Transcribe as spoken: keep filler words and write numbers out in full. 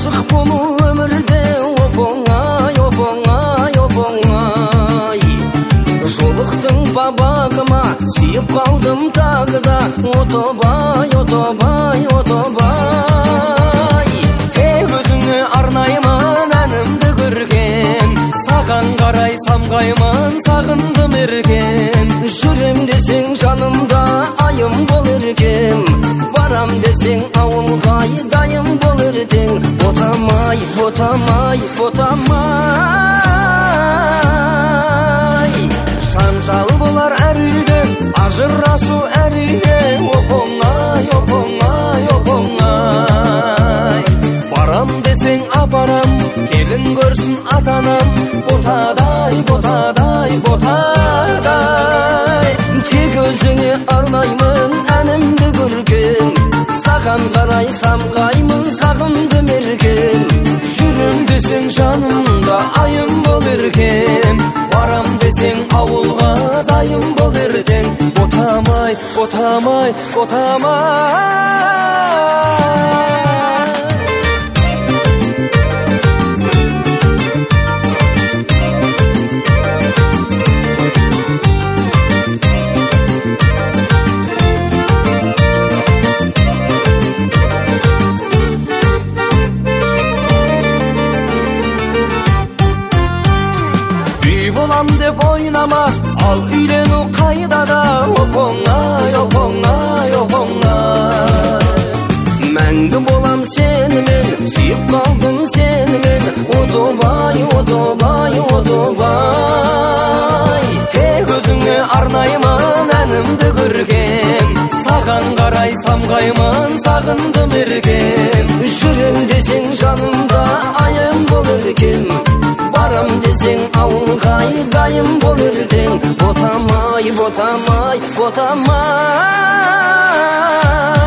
Aşık bolu ömürde opongay, opongay, opongay. Жолықтың бабағыма, сүйіп қалдым тағы да. Отобай, отобай, отобай. Тек өзіңе арнаймын әнімді көрген. Саған қарай самғаймын, сағындым ерген. Жүрем десең жанымда айым бол еркем. Барам десең ауылға дайым бол ертең. Ботамай, ботамай, ботамай. Жанжал болар әр үйде, ажырасу әр үйде. Оп-оңай, оп-оңай, оп-оңай. Барам десең апарам, келін көрсін атанам. Ботадай, ботадай, ботадай. Тек өзіңе арнаймын әнімді көрген. Саған қарай самғаймын, сағындым ерген. Жүрем десең жанымда айым бол еркем. Барам десең ауылға дайым бол ертең. Ботамай, ботамай, ботамай. Bolam деп ойнама, ал үйлену қайдада. Оп-оңай, оп-оңай, оп-оңай. Мәңгі болам сенімен, сүйіп қалдым сенімен. Отобай, отобай, отобай. Тек өзіңе арнаймын әнімді көрген. Саған қарай самғаймын, сағындым ерген. Жүрем десең жанымда айым бол еркем. Барам десең ауылға дайым бол ертең. Ботамай, ботамай, ботамай.